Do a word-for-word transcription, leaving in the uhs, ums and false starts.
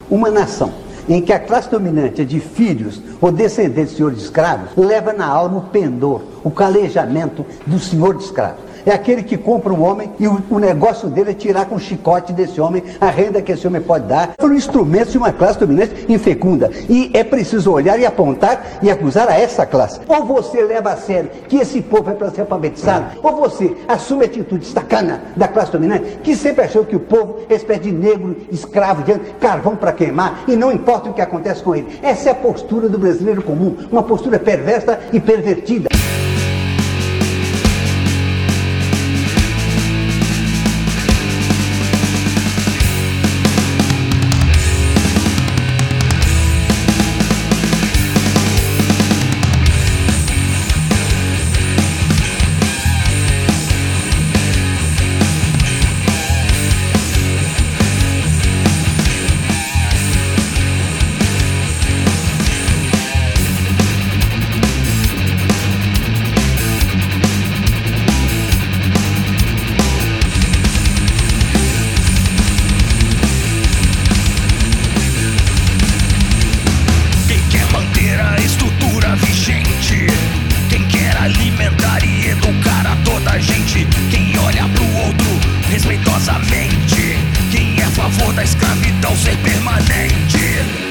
Uma nação em que a classe dominante é de filhos ou descendentes de senhor de escravos, leva na alma o pendor, o calejamento do senhor de escravos. É aquele que compra um homem e o, o negócio dele é tirar com o chicote desse homem a renda que esse homem pode dar. Foram instrumentos de uma classe dominante infecunda. E é preciso olhar e apontar e acusar a essa classe. Ou você leva a sério que esse povo é para ser alfabetizado, ou você assume a atitude sacana da classe dominante, que sempre achou que o povo é espécie de negro, escravo, de carvão para queimar, e não importa o que acontece com ele. Essa é a postura do brasileiro comum, uma postura perversa e pervertida. Alimentar e educar a toda a gente. Quem olha pro outro respeitosamente. Quem é a favor da escravidão ser permanente.